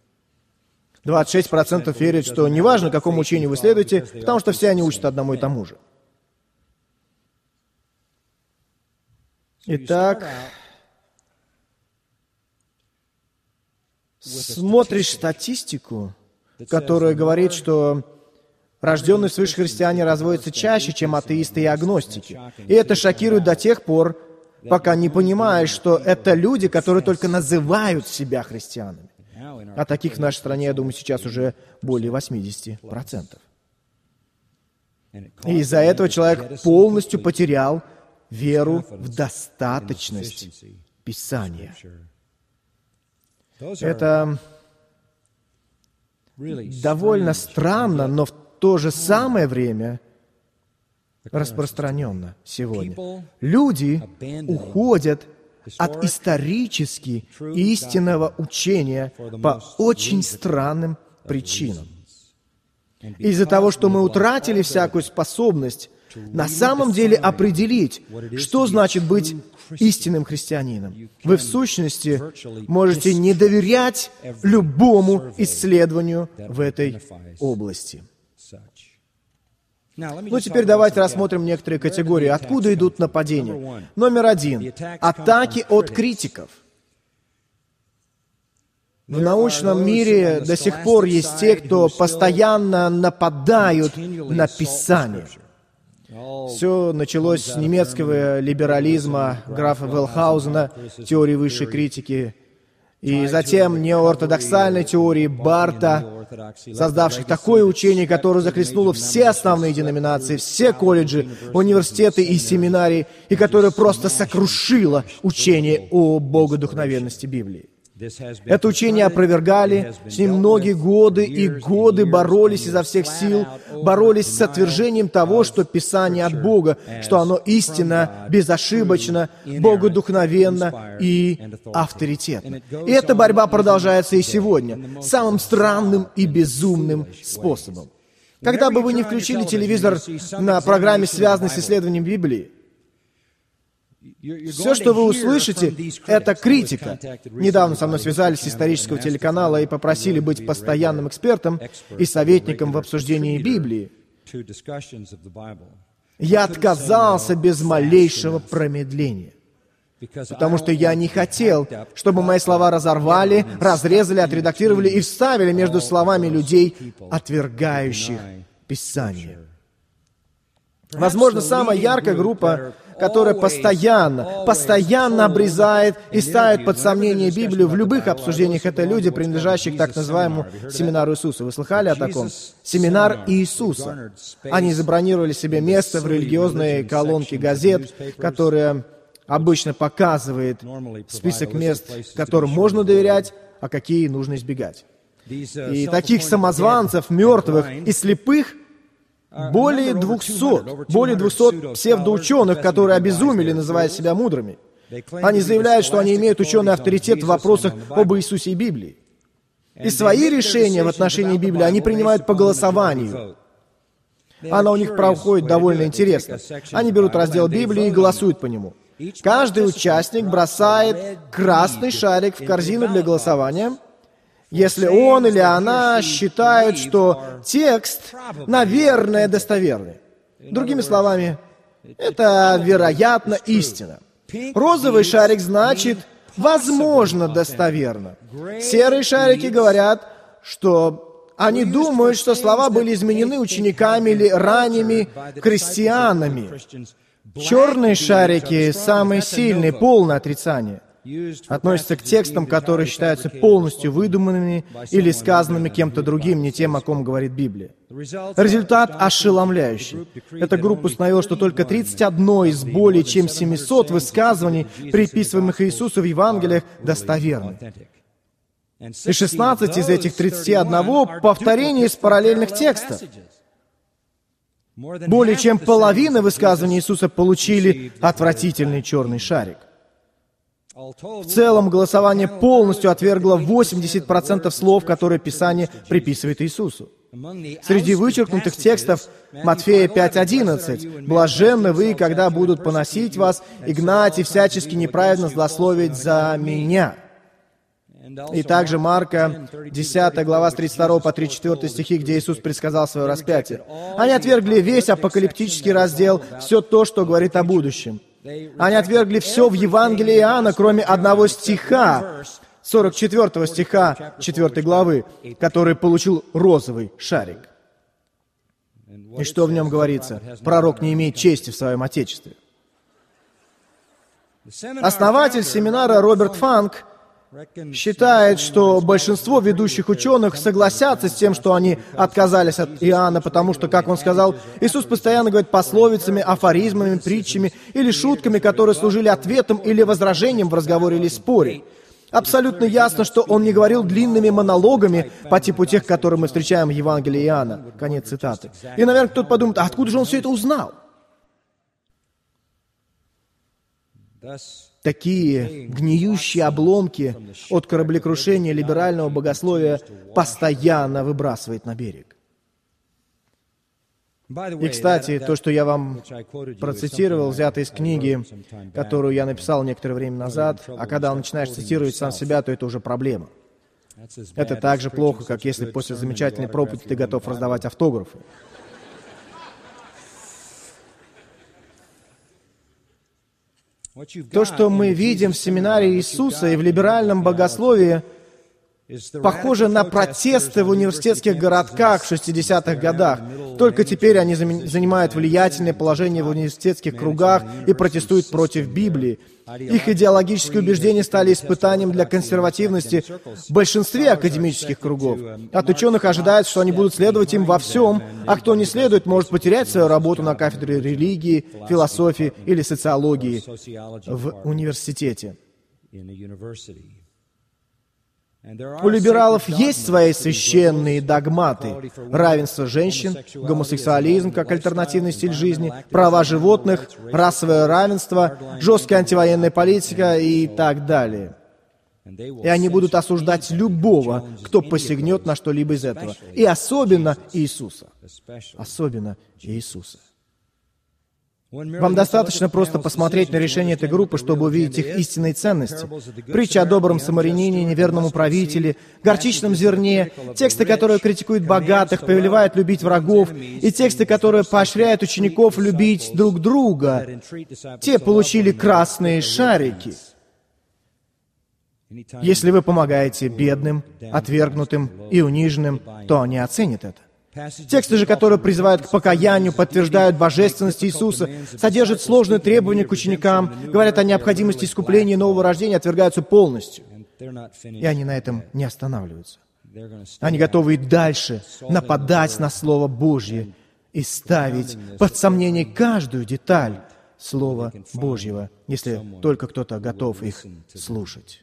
26% верят, что неважно, какому учению вы следуете, потому что все они учат одному и тому же. Итак, смотришь статистику, которая говорит, что рожденные свыше христиане разводятся чаще, чем атеисты и агностики. И это шокирует до тех пор, пока не понимаешь, что это люди, которые только называют себя христианами. А таких в нашей стране, я думаю, сейчас уже более 80%. И из-за этого человек полностью потерял веру в достаточность Писания. Это довольно странно, но в то же самое время распространенно сегодня. Люди уходят от исторически истинного учения по очень странным причинам. Из-за того, что мы утратили всякую способность на самом деле определить, что значит быть истинным христианином. Вы в сущности можете не доверять любому исследованию в этой области. Теперь давайте рассмотрим некоторые категории. Откуда идут нападения? Номер 1. Атаки от критиков. В научном мире до сих пор есть те, кто постоянно нападают на Писание. Все началось с немецкого либерализма графа Велхаузена, теории высшей критики, и затем неортодоксальной теории Барта, создавших такое учение, которое захлестнуло все основные деноминации, все колледжи, университеты и семинарии, и которое просто сокрушило учение о богодухновенности Библии. Это учение опровергали, с ним многие годы и годы боролись изо всех сил, боролись с отвержением того, что Писание от Бога, что оно истинно, безошибочно, богодухновенно и авторитетно. И эта борьба продолжается и сегодня, самым странным и безумным способом. Когда бы вы ни включили телевизор на программе, связанной с исследованием Библии, все, что вы услышите, это критика. Недавно со мной связались с исторического телеканала и попросили быть постоянным экспертом и советником в обсуждении Библии. Я отказался без малейшего промедления, потому что я не хотел, чтобы мои слова разорвали, разрезали, отредактировали и вставили между словами людей, отвергающих Писание. Возможно, самая яркая группа, которая постоянно обрезает и ставит под сомнение Библию в любых обсуждениях, это люди, принадлежащие к так называемому семинару Иисуса. Вы слыхали о таком? Семинар Иисуса. Они забронировали себе место в религиозной колонке газет, которая обычно показывает список мест, которым можно доверять, а какие нужно избегать. И таких самозванцев, мертвых и слепых более 200 псевдоученых, которые обезумели, называя себя мудрыми. Они заявляют, что они имеют ученый авторитет в вопросах об Иисусе и Библии. И свои решения в отношении Библии они принимают по голосованию. Оно у них проходит довольно интересно. Они берут раздел Библии и голосуют по нему. Каждый участник бросает красный шарик в корзину для голосования, если он или она считают, что текст, наверное, достоверный. Другими словами, это, вероятно, истина. Розовый шарик значит, возможно, достоверно. Серые шарики говорят, что они думают, что слова были изменены учениками или ранними христианами. Черные шарики, самые сильные, полное отрицание, относятся к текстам, которые считаются полностью выдуманными или сказанными кем-то другим, не тем, о ком говорит Библия. Результат ошеломляющий. Эта группа установила, что только 31 из более чем 700 высказываний, приписываемых Иисусу в Евангелиях, достоверны. И 16 из этих 31 — повторение из параллельных текстов. Более чем половина высказываний Иисуса получили отвратительный черный шарик. В целом, голосование полностью отвергло 80% слов, которые Писание приписывает Иисусу. Среди вычеркнутых текстов Матфея 5:11 «Блаженны вы, когда будут поносить вас и гнать, и всячески неправедно злословить за Меня». И также Марка, 10 глава, с 32 по 34 стихи, где Иисус предсказал свое распятие. Они отвергли весь апокалиптический раздел, все то, что говорит о будущем. Они отвергли все в Евангелии Иоанна, кроме одного стиха, 44 стиха 4 главы, который получил розовый шарик. И что в нем говорится? Пророк не имеет чести в своем Отечестве. Основатель семинара Роберт Фанк считает, что большинство ведущих ученых согласятся с тем, что они отказались от Иоанна, потому что, как он сказал, Иисус постоянно говорит пословицами, афоризмами, притчами или шутками, которые служили ответом или возражением в разговоре или споре. Абсолютно ясно, что он не говорил длинными монологами по типу тех, которые мы встречаем в Евангелии Иоанна. Конец цитаты. И, наверное, кто-то подумает, а откуда же он все это узнал? Такие гниющие обломки от кораблекрушения либерального богословия постоянно выбрасывает на берег. И, кстати, то, что я вам процитировал, взято из книги, которую я написал некоторое время назад, а когда начинаешь цитировать сам себя, то это уже проблема. Это так же плохо, как если после замечательной проповеди ты готов раздавать автографы. То, что мы видим в семинаре Иисуса и в либеральном богословии, похоже на протесты в университетских городках в 60-х годах. Только теперь они занимают влиятельное положение в университетских кругах и протестуют против Библии. Их идеологические убеждения стали испытанием для консервативности в большинстве академических кругов. От ученых ожидается, что они будут следовать им во всем, а кто не следует, может потерять свою работу на кафедре религии, философии или социологии в университете. У либералов есть свои священные догматы: равенство женщин, гомосексуализм как альтернативный стиль жизни, права животных, расовое равенство, жесткая антивоенная политика и так далее. И они будут осуждать любого, кто посягнет на что-либо из этого. И особенно Иисуса. Особенно Иисуса. Вам достаточно просто посмотреть на решение этой группы, чтобы увидеть их истинные ценности. Притча о добром самарянине, неверном правителе, горчичном зерне, тексты, которые критикуют богатых, повелевают любить врагов, и тексты, которые поощряют учеников любить друг друга. Те получили красные шарики. Если вы помогаете бедным, отвергнутым и униженным, то они оценят это. Тексты же, которые призывают к покаянию, подтверждают божественность Иисуса, содержат сложные требования к ученикам, говорят о необходимости искупления и нового рождения, отвергаются полностью. И они на этом не останавливаются. Они готовы и дальше нападать на Слово Божье и ставить под сомнение каждую деталь Слова Божьего, если только кто-то готов их слушать.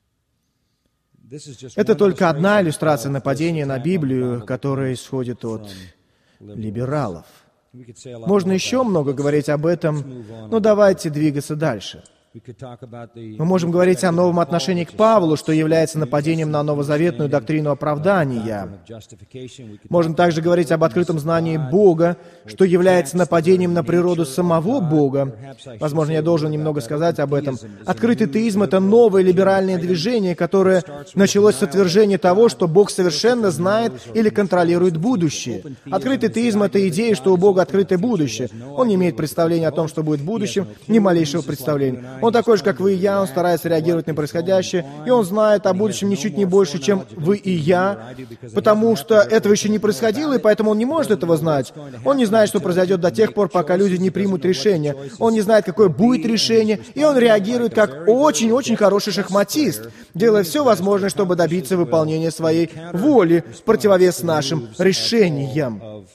Это только одна иллюстрация нападения на Библию, которая исходит от либералов. Можно еще много говорить об этом, но давайте двигаться дальше. Мы можем говорить о новом отношении к Павлу, что является нападением на новозаветную доктрину оправдания. Можем также говорить об открытом знании Бога, что является нападением на природу самого Бога. Возможно, я должен немного сказать об этом. Открытый теизм — это новое либеральное движение, которое началось с отвержения того, что Бог совершенно знает или контролирует будущее. Открытый теизм — это идея, что у Бога открытое будущее. Он не имеет представления о том, что будет в будущем, ни малейшего представления. Он такой же, как вы и я, он старается реагировать на происходящее, и он знает о будущем ничуть не больше, чем вы и я, потому что этого еще не происходило, и поэтому он не может этого знать. Он не знает, что произойдет до тех пор, пока люди не примут решение. Он не знает, какое будет решение, и он реагирует как очень-очень хороший шахматист, делая все возможное, чтобы добиться выполнения своей воли в противовес нашим решениям.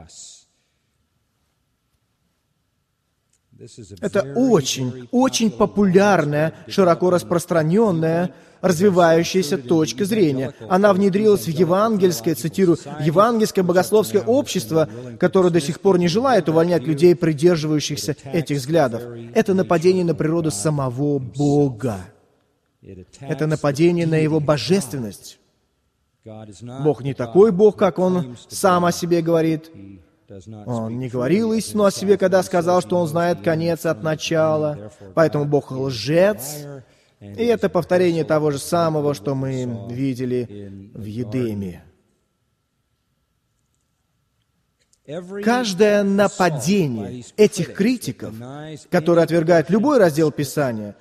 Это очень популярная, широко распространенная, развивающаяся точка зрения. Она внедрилась в евангельское, цитирую, евангельское богословское общество, которое до сих пор не желает увольнять людей, придерживающихся этих взглядов. Это нападение на природу самого Бога. Это нападение на Его божественность. Бог не такой Бог, как Он сам о себе говорит. Он не говорил истину о себе, когда сказал, что Он знает конец от начала. Поэтому Бог лжец. И это повторение того же самого, что мы видели в Едеме. Каждое нападение этих критиков, которые отвергают любой раздел Писания,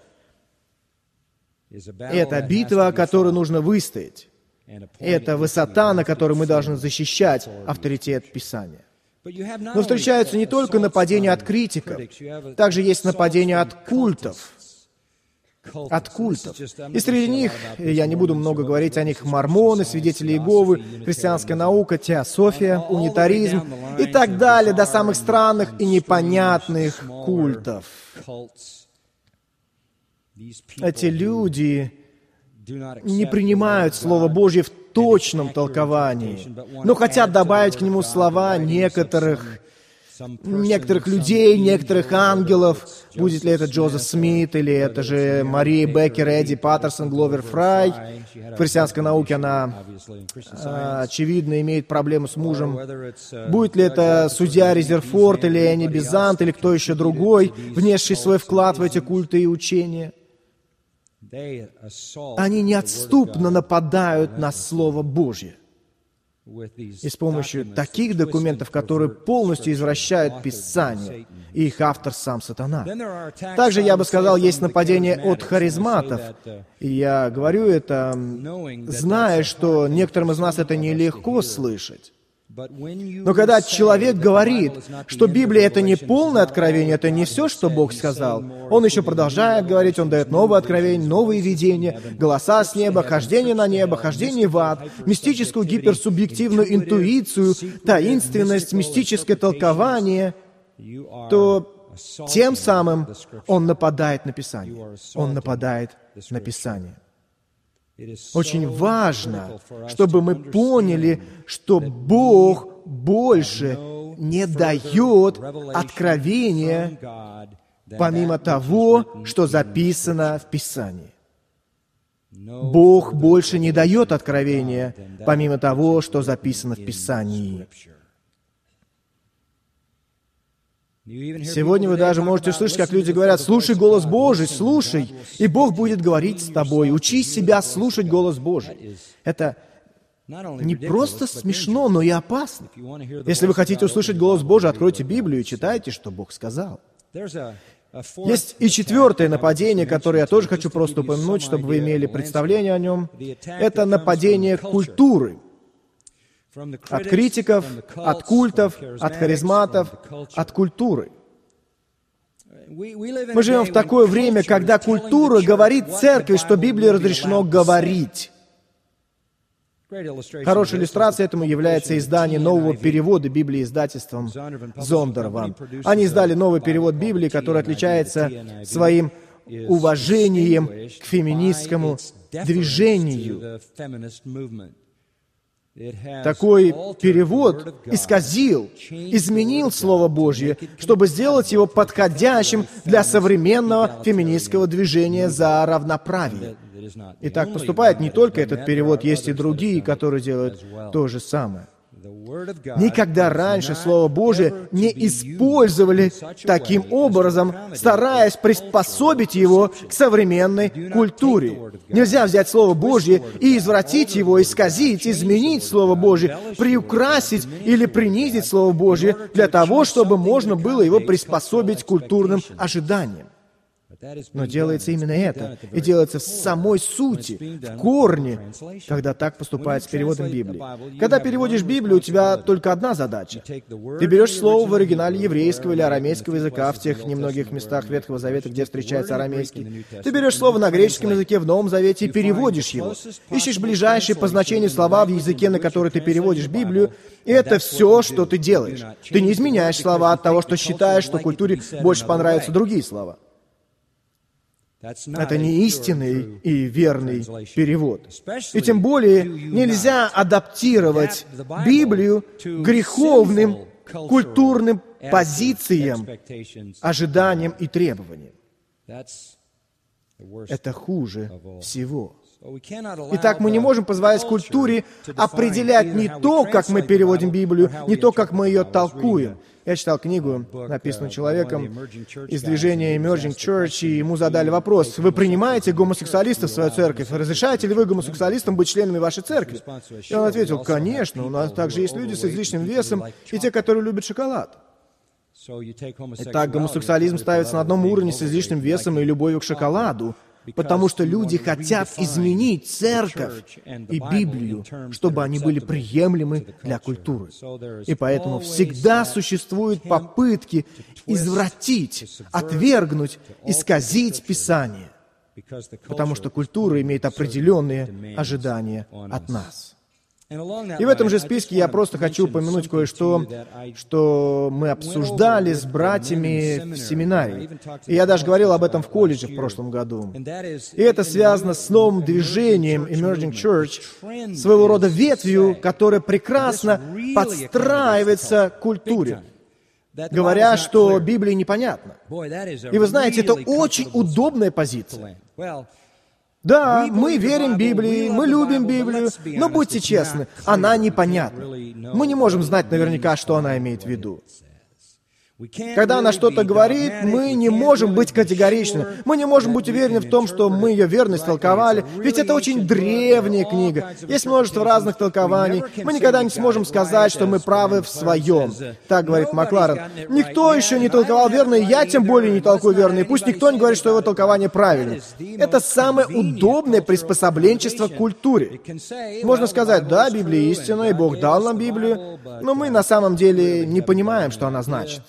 это битва, которую нужно выстоять. Это высота, на которой мы должны защищать авторитет Писания. Но встречаются не только нападения от критиков, также есть нападения от культов. От культов. И среди них, я не буду много говорить о них, мормоны, свидетели Иеговы, христианская наука, теософия, унитаризм и так далее, до самых странных и непонятных культов. Эти люди не принимают Слово Божье в точном толковании, но хотят добавить к нему слова некоторых людей, некоторых ангелов, будет ли это Джозеф Смит, или это же Мария Беккер, Эдди Паттерсон, Гловер Фрай. В христианской науке она, очевидно, имеет проблему с мужем. Будет ли это судья Резерфорд, или Энни Бизант, или кто еще другой, внесший свой вклад в эти культы и учения. Они неотступно нападают на Слово Божье. И с помощью таких документов, которые полностью извращают Писание, и их автор сам сатана. Также, я бы сказал, есть нападение от харизматов. И я говорю это, зная, что некоторым из нас это нелегко слышать. Но когда человек говорит, что Библия — это не полное откровение, это не все, что Бог сказал, он еще продолжает говорить, он дает новые откровения, новые видения, голоса с неба, хождение на небо, хождение в ад, мистическую гиперсубъективную интуицию, таинственность, мистическое толкование, то тем самым он нападает на Писание. Он нападает на Писание. Очень важно, чтобы мы поняли, что Бог больше не дает откровения помимо того, что записано в Писании. Бог больше не дает откровения помимо того, что записано в Писании. Сегодня вы даже можете слышать, как люди говорят: «Слушай голос Божий, слушай, и Бог будет говорить с тобой. Учи себя слушать голос Божий». Это не просто смешно, но и опасно. Если вы хотите услышать голос Божий, откройте Библию и читайте, что Бог сказал. Есть и четвертое нападение, которое я тоже хочу просто упомянуть, чтобы вы имели представление о нем. Это нападение культуры. От критиков, от культов, от харизматов, от культуры. Мы живем в такое время, когда культура говорит церкви, что Библии разрешено говорить. Хорошей иллюстрацией этому является издание нового перевода Библии издательством Зондерван. Они издали новый перевод Библии, который отличается своим уважением к феминистскому движению. Такой перевод исказил, изменил Слово Божье, чтобы сделать его подходящим для современного феминистского движения за равноправие. И так поступает не только этот перевод, есть и другие, которые делают то же самое. Никогда раньше Слово Божие не использовали таким образом, стараясь приспособить его к современной культуре. Нельзя взять Слово Божье и извратить его, исказить, изменить Слово Божье, приукрасить или принизить Слово Божье для того, чтобы можно было его приспособить к культурным ожиданиям. Но делается именно это, и делается в самой сути, в корне, когда так поступает с переводом Библии. Когда переводишь Библию, у тебя только одна задача. Ты берешь слово в оригинале еврейского или арамейского языка в тех немногих местах Ветхого Завета, где встречается арамейский. Ты берешь слово на греческом языке в Новом Завете и переводишь его. Ищешь ближайшие по значению слова в языке, на который ты переводишь Библию, и это все, что ты делаешь. Ты не изменяешь слова от того, что считаешь, что культуре больше понравятся другие слова. Это не истинный и верный перевод. И тем более нельзя адаптировать Библию к греховным культурным позициям, ожиданиям и требованиям. Это хуже всего. Итак, мы не можем позволять культуре определять не то, как мы переводим Библию, не то, как мы ее толкуем. Я читал книгу, написанную человеком из движения Emerging Church, и ему задали вопрос: «Вы принимаете гомосексуалистов в свою церковь? Разрешаете ли вы гомосексуалистам быть членами вашей церкви?» И он ответил: «Конечно, у нас также есть люди с излишним весом и те, которые любят шоколад». Итак, гомосексуализм ставится на одном уровне с излишним весом и любовью к шоколаду, потому что люди хотят изменить церковь и Библию, чтобы они были приемлемы для культуры. И поэтому всегда существуют попытки извратить, отвергнуть, исказить Писание, потому что культура имеет определенные ожидания от нас. И в этом же списке я просто хочу упомянуть кое-что, что мы обсуждали с братьями в семинарии. И я даже говорил об этом в колледже в прошлом году. И это связано с новым движением Emerging Church, своего рода ветвью, которая прекрасно подстраивается к культуре, говоря, что Библия непонятна. И вы знаете, это очень удобная позиция. Да, мы верим Библии, мы любим Библию, но будьте честны, она непонятна. Мы не можем знать наверняка, что она имеет в виду. Когда она что-то говорит, мы не можем быть категоричны. Мы не можем быть уверены в том, что мы ее верно истолковали, ведь это очень древняя книга. Есть множество разных толкований. Мы никогда не сможем сказать, что мы правы в своем. Так говорит Макларен. Никто еще не толковал верно, и я тем более не толкую верно, и пусть никто не говорит, что его толкование правильно. Это самое удобное приспособленчество к культуре. Можно сказать: да, Библия истина, и Бог дал нам Библию, но мы на самом деле не понимаем, что она значит.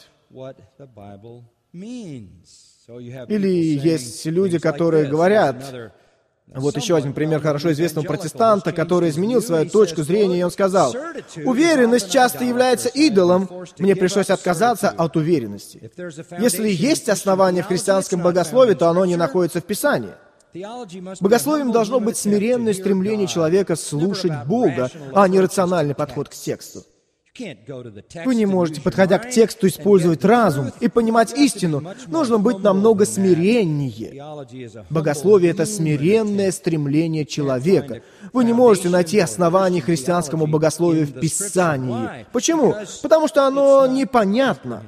Или есть люди, которые говорят, вот еще один пример хорошо известного протестанта, который изменил свою точку зрения, и он сказал: «Уверенность часто является идолом, мне пришлось отказаться от уверенности. Если есть основание в христианском богословии, то оно не находится в Писании». Богословием должно быть смиренное стремление человека слушать Бога, а не рациональный подход к тексту. Вы не можете, подходя к тексту, использовать разум и понимать истину. Нужно быть намного смиреннее. Богословие — это смиренное стремление человека. Вы не можете найти оснований христианскому богословию в Писании. Почему? Потому что оно непонятно.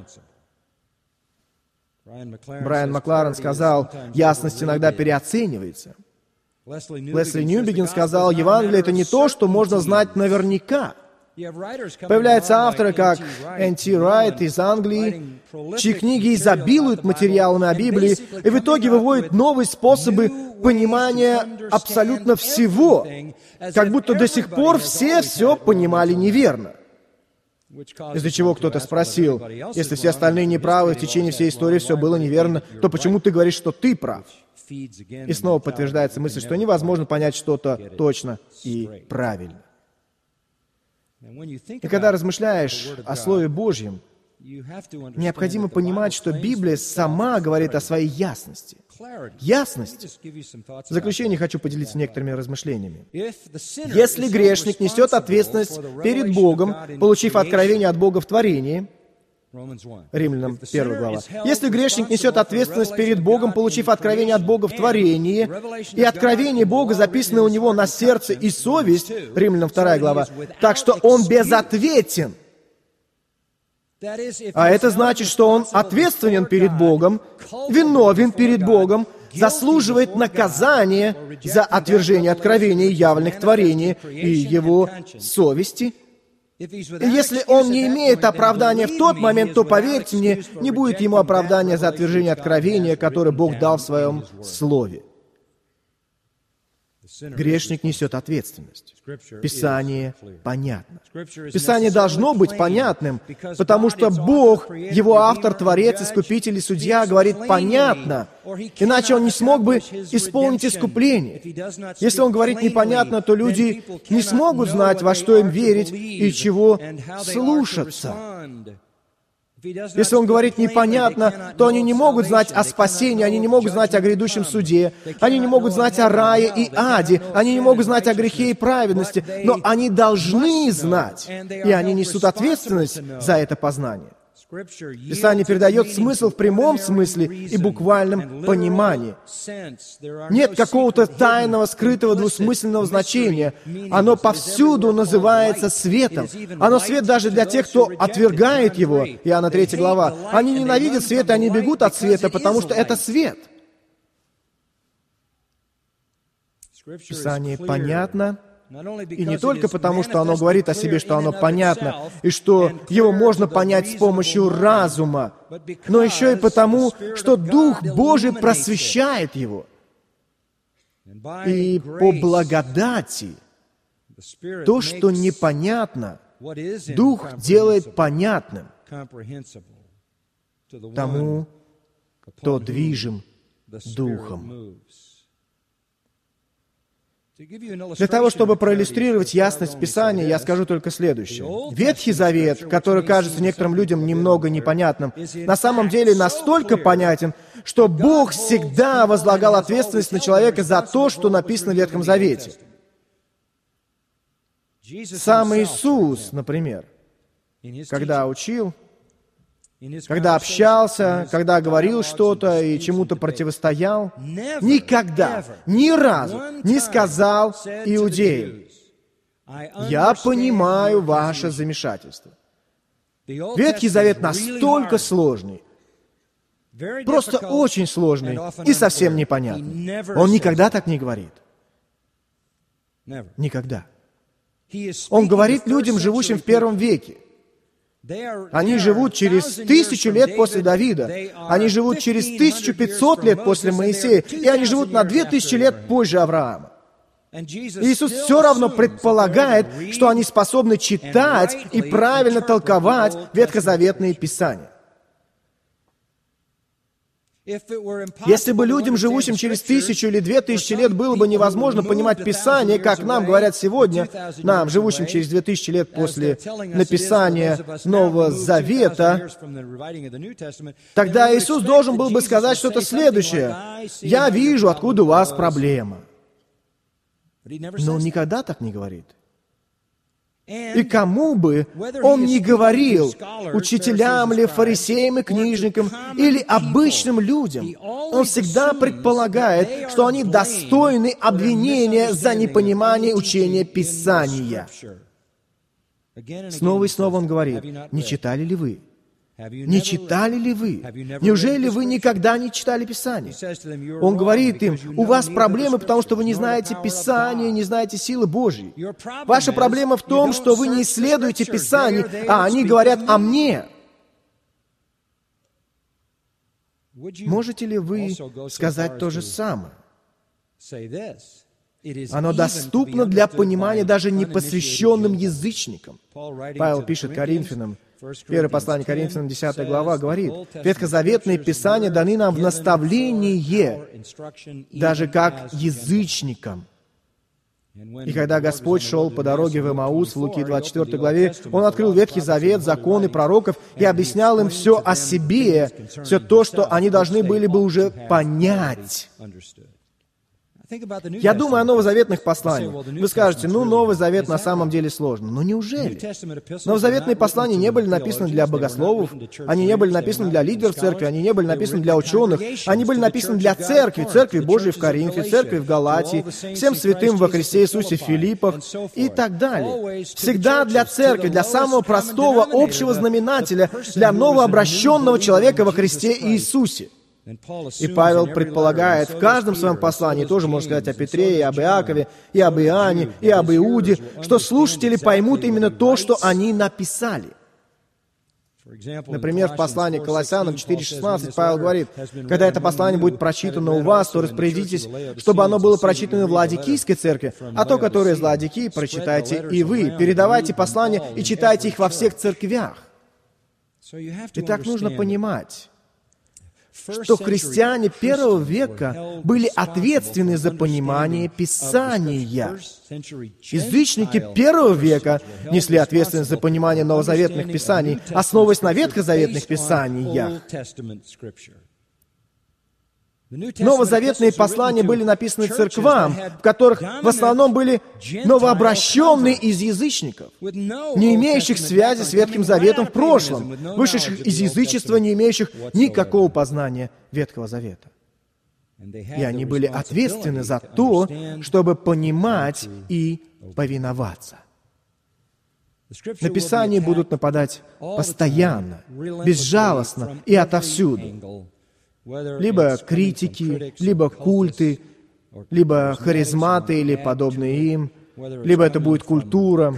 Брайан Макларен сказал, ясность иногда переоценивается. Лесли Ньюбигин сказал, Евангелие — это не то, что можно знать наверняка. Появляются авторы, как Н.Т. Райт из Англии, чьи книги изобилуют материалами о Библии, и в итоге выводят новые способы понимания абсолютно всего, как будто до сих пор все понимали неверно. Из-за чего кто-то спросил, если все остальные неправы, в течение всей истории все было неверно, то почему ты говоришь, что ты прав? И снова подтверждается мысль, что невозможно понять что-то точно и правильно. И когда размышляешь о Слове Божьем, необходимо понимать, что Библия сама говорит о своей ясности. Ясность. В заключение хочу поделиться некоторыми размышлениями. Если грешник несет ответственность перед Богом, получив откровение от Бога в творении, Римлянам 1 глава. Если грешник несет ответственность перед Богом, получив откровение от Бога в творении, и откровение Бога записано у него на сердце и совесть, Римлянам 2 глава, так что он безответен. А это значит, что он ответственен перед Богом, виновен перед Богом, заслуживает наказания за отвержение откровений, явленных в творении и его совести. И если он не имеет оправдания в тот момент, то, поверьте мне, не будет ему оправдания за отвержение откровения, которое Бог дал в Своем Слове. Грешник несет ответственность. Писание понятно. Писание должно быть понятным, потому что Бог, Его автор, Творец, Искупитель и Судья, говорит понятно, иначе Он не смог бы исполнить искупление. Если Он говорит непонятно, то люди не смогут знать, во что им верить и чего слушаться. Если Он говорит непонятно, то они не могут знать о спасении, они не могут знать о грядущем суде, они не могут знать о рае и аде, они не могут знать о грехе и праведности, но они должны знать, и они несут ответственность за это познание. Писание передает смысл в прямом смысле и буквальном понимании. Нет какого-то тайного, скрытого, двусмысленного значения. Оно повсюду называется светом. Оно свет даже для тех, кто отвергает его. Иоанна 3 глава. Они ненавидят свет, и они бегут от света, потому что это свет. Писание понятно. И не только потому, что оно говорит о себе, что оно понятно, и что его можно понять с помощью разума, но еще и потому, что Дух Божий просвещает его. И по благодати то, что непонятно, Дух делает понятным тому, кто движим Духом. Для того, чтобы проиллюстрировать ясность Писания, я скажу только следующее. Ветхий Завет, который кажется некоторым людям немного непонятным, на самом деле настолько понятен, что Бог всегда возлагал ответственность на человека за то, что написано в Ветхом Завете. Сам Иисус, например, когда учил, когда общался, когда говорил что-то и чему-то противостоял, никогда, ни разу не сказал иудеям: «Я понимаю ваше замешательство». Ветхий Завет настолько сложный, просто очень сложный и совсем непонятный. Он никогда так не говорит. Никогда. Он говорит людям, живущим в первом веке. Они живут через 1000 лет после Давида, они живут через 1500 лет после Моисея, и они живут на 2000 лет позже Авраама. Иисус все равно предполагает, что они способны читать и правильно толковать ветхозаветные Писания. Если бы людям, живущим через 1000 или 2000 лет, было бы невозможно понимать Писание, как нам говорят сегодня, нам, живущим через 2000 лет после написания Нового Завета, тогда Иисус должен был бы сказать что-то следующее. «Я вижу, откуда у вас проблема». Но Он никогда так не говорит. И кому бы Он ни говорил, учителям ли, фарисеям и книжникам, или обычным людям, Он всегда предполагает, что они достойны обвинения за непонимание учения Писания. Снова и снова Он говорит, не читали ли вы? Не читали ли вы? Неужели вы никогда не читали Писание? Он говорит им, у вас проблемы, потому что вы не знаете Писания, не знаете силы Божьей. Ваша проблема в том, что вы не исследуете Писание, а они говорят о мне. Можете ли вы сказать то же самое? Оно доступно для понимания даже непосвященным язычникам. Павел пишет Коринфянам, Первое послание Коринфянам, 10 глава, говорит, «Ветхозаветные Писания даны нам в наставление, даже как язычникам». И когда Господь шел по дороге в Эмаус, в Луки 24 главе, Он открыл Ветхий Завет, законы пророков и объяснял им все о себе, все то, что они должны были бы уже понять. Я думаю о новозаветных посланиях. Вы скажете, Новый Завет на самом деле сложно. Но неужели? Новозаветные послания не были написаны для богословов, они не были написаны для лидеров церкви, они не были написаны для ученых, они были написаны для церкви, церкви Божьей в Коринфе, церкви в Галатии, всем святым во Христе Иисусе в Филиппах и так далее. Всегда для церкви, для самого простого общего знаменателя, для новообращенного человека во Христе Иисусе. И Павел предполагает в каждом своем послании, тоже можно сказать о Петре, и об Иакове, и об Иоанне, и об Иуде, что слушатели поймут именно то, что они написали. Например, в послании к Колоссянам 4:16 Павел говорит, «Когда это послание будет прочитано у вас, то распорядитесь, чтобы оно было прочитано в Ладикийской церкви, а то, которое из Ладикии, прочитайте и вы. Передавайте послания и читайте их во всех церквях». Итак, нужно понимать, что христиане первого века были ответственны за понимание Писания. Язычники первого века несли ответственность за понимание новозаветных Писаний, основываясь на ветхозаветных Писаниях. Новозаветные послания были написаны церквам, в которых в основном были новообращенные из язычников, не имеющих связи с Ветхим Заветом в прошлом, вышедших из язычества, не имеющих никакого познания Ветхого Завета. И они были ответственны за то, чтобы понимать и повиноваться. На Писание будут нападать постоянно, безжалостно и отовсюду. Либо критики, либо культы, либо харизматы или подобные им, либо это будет культура.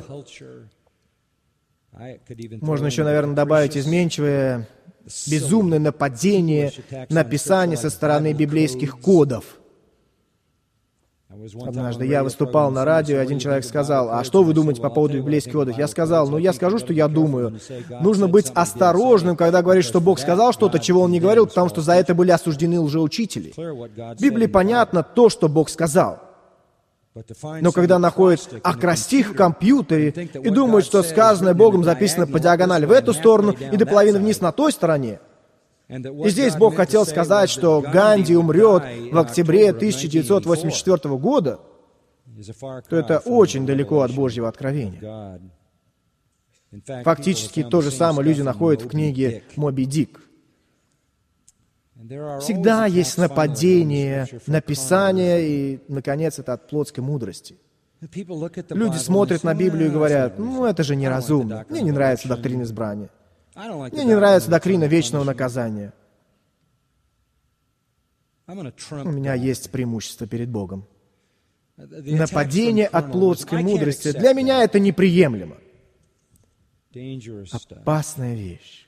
Можно еще, наверное, добавить изменчивое, безумное нападение на Писание со стороны библейских кодов. Однажды я выступал на радио, и один человек сказал, «А что вы думаете по поводу библейских кодов?» Я сказал, я скажу, что я думаю. Нужно быть осторожным, когда говоришь, что Бог сказал что-то, чего Он не говорил, потому что за это были осуждены лжеучители. В Библии понятно то, что Бог сказал. Но когда находят акростих в компьютере и думают, что сказанное Богом записано по диагонали в эту сторону и до половины вниз на той стороне, и здесь Бог хотел сказать, что Ганди умрет в октябре 1984 года, то это очень далеко от Божьего откровения. Фактически то же самое люди находят в книге «Моби Дик». Всегда есть нападение на Писание, и, наконец, это от плотской мудрости. Люди смотрят на Библию и говорят, это же неразумно, мне не нравится доктрина избрания. Мне не нравится доктрина вечного наказания. У меня есть преимущество перед Богом. Нападение от плотской мудрости. Для меня это неприемлемо. Опасная вещь.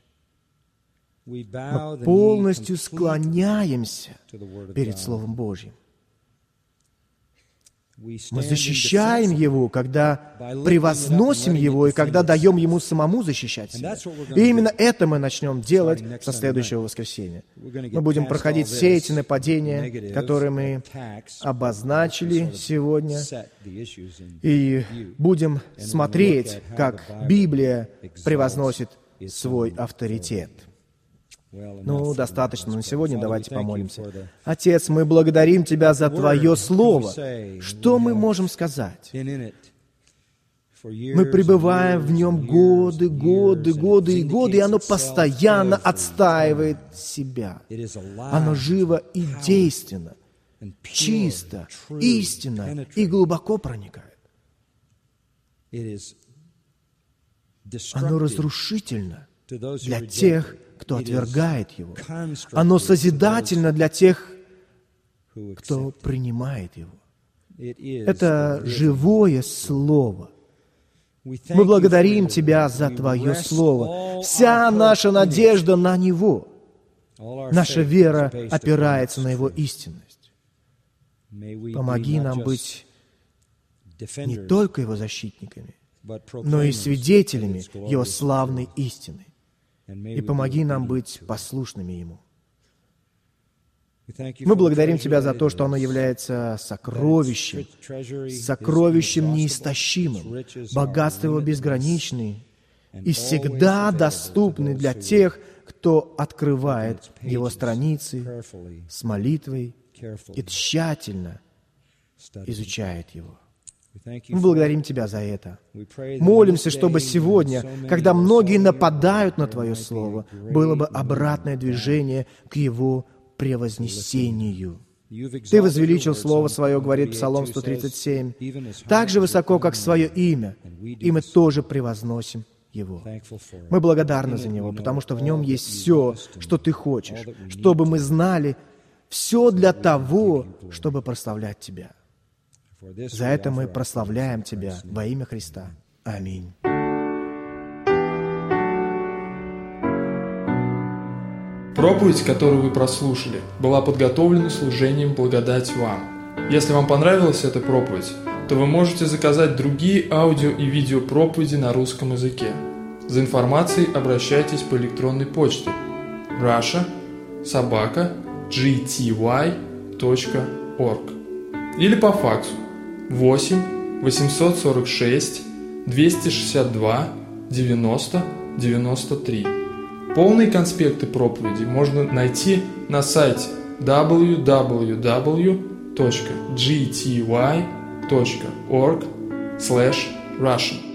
Мы полностью склоняемся перед Словом Божьим. Мы защищаем Его, когда превозносим Его и когда даем Ему самому защищать себя. И именно это мы начнем делать со следующего воскресенья. Мы будем проходить все эти нападения, которые мы обозначили сегодня, и будем смотреть, как Библия превозносит свой авторитет. Ну, достаточно на сегодня, давайте помолимся. Отец, мы благодарим Тебя за Твое Слово. Что мы можем сказать? Мы пребываем в нем годы, и оно постоянно отстаивает себя. Оно живо и действенно, чисто, истинно и глубоко проникает. Оно разрушительно для тех, кто отвергает его. Оно созидательно для тех, кто принимает его. Это живое Слово. Мы благодарим Тебя за Твое Слово. Вся наша надежда на Него. Наша вера опирается на Его истинность. Помоги нам быть не только Его защитниками, но и свидетелями Его славной истины. И помоги нам быть послушными Ему. Мы благодарим Тебя за то, что оно является сокровищем неистощимым, богатство Его безграничное и всегда доступны для тех, кто открывает Его страницы с молитвой и тщательно изучает Его. Мы благодарим Тебя за это. Молимся, чтобы сегодня, когда многие нападают на Твое Слово, было бы обратное движение к Его превознесению. Ты возвеличил Слово Свое, говорит Псалом 137, так же высоко, как Свое имя, и мы тоже превозносим Его. Мы благодарны за Него, потому что в Нем есть все, что Ты хочешь, чтобы мы знали все для того, чтобы прославлять Тебя. За это мы прославляем Тебя во имя Христа. Аминь. Проповедь, которую вы прослушали, была подготовлена служением «Благодать вам». Если вам понравилась эта проповедь, то вы можете заказать другие аудио и видео проповеди на русском языке. За информацией обращайтесь по электронной почте russia@gty.org или по факсу 8 846 262 90 93. Полные конспекты проповеди можно найти на сайте www.gty.org/Russian.